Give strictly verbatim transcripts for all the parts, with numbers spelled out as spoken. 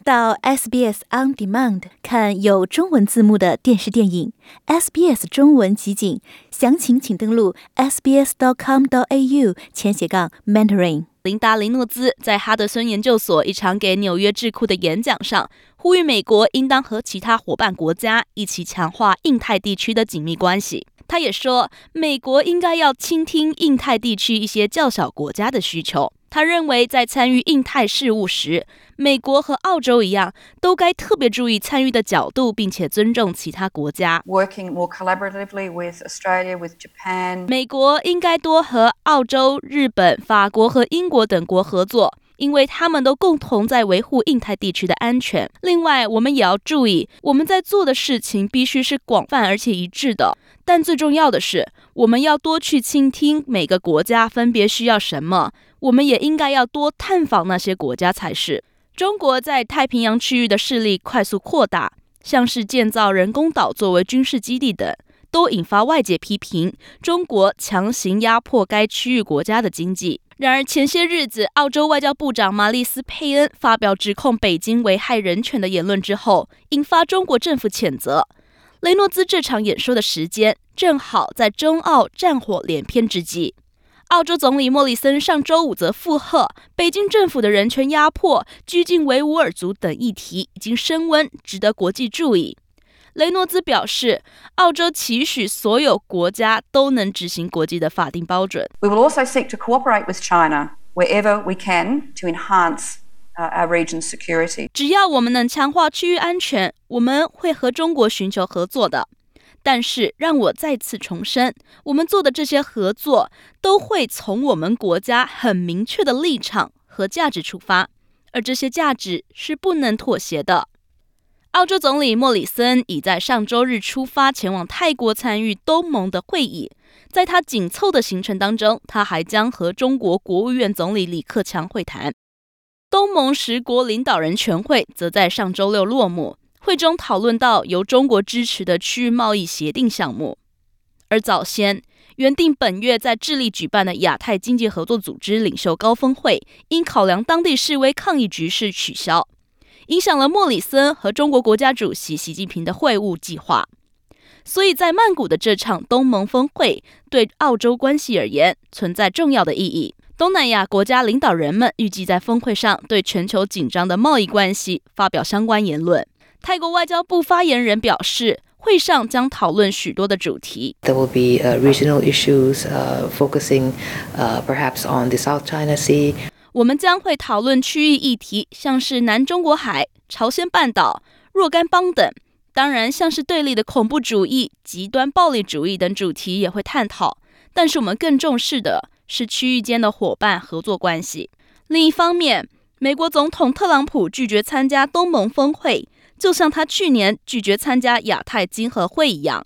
到 S B S On Demand 看有中文字幕的电视电影 S B S 中文集锦，详情请登录 s b s dot com dot a u 前斜杠 mentoring。 琳达·雷诺兹在哈德森研究所一场给纽约智库的演讲上，呼吁美国应当和其他伙伴国家一起强化印太地区的紧密关系。他也说，美国应该要倾听印太地区一些较小国家的需求。他认为，在参与印太事务时，美国和澳洲一样，都该特别注意参与的角度，并且尊重其他国家。 Working more collaboratively with Australia, with Japan. 美国应该多和澳洲、日本、法国和英国等国合作，因为他们都共同在维护印太地区的安全。另外，我们也要注意，我们在做的事情必须是广泛而且一致的。但最重要的是，我们要多去倾听每个国家分别需要什么，我们也应该要多探访那些国家才是。中国在太平洋区域的势力快速扩大，像是建造人工岛作为军事基地等，都引发外界批评中国强行压迫该区域国家的经济。然而前些日子，澳洲外交部长玛丽斯·佩恩发表指控北京危害人权的言论之后，引发中国政府谴责。雷诺兹这场演说的时间正好在中澳战火连篇之际。澳洲总理莫里森上周五则附和，北京政府的人权压迫、拘禁维吾尔族等议题已经升温，值得国际注意。雷诺兹表示，澳洲期许所有国家都能执行国际的法定标准。 We will also seek to cooperate with China wherever we can to enhance our region's security. 只要我们能强化区域安全，我们会和中国寻求合作的。但是让我再次重申，我们做的这些合作都会从我们国家很明确的立场和价值出发，而这些价值是不能妥协的。澳洲总理莫里森已在上周日出发前往泰国参与东盟的会议，在他紧凑的行程当中，他还将和中国国务院总理李克强会谈。东盟十国领导人全会则在上周六落幕，会中讨论到由中国支持的区域贸易协定项目。而早先原定本月在智利举办的亚太经济合作组织领袖高峰会，因考量当地示威抗议局势取消，影响了莫里森和中国国家主席习近平的会晤计划。所以在曼谷的这场东盟峰会对澳洲关系而言存在重要的意义。东南亚国家领导人们预计在峰会上对全球紧张的贸易关系发表相关言论。泰国外交部发言人表示，会上将讨论许多的主题。 There will be uh, regional issues uh, focusing uh, perhaps on the South China Sea. 我们将会讨论区域议题，像是南中国海、朝鲜半岛、若干邦等。当然，像是对立的恐怖主义、极端暴力主义等主题也会探讨。但是我们更重视的是区域间的伙伴合作关系。另一方面，美国总统特朗普拒绝参加东盟峰会，就像他去年拒绝参加亚太经合会一样。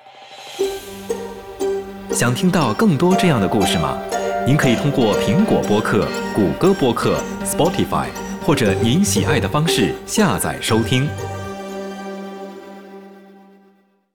想听到更多这样的故事吗？您可以通过苹果播客、谷歌播客、Spotify 或者您喜爱的方式下载收听。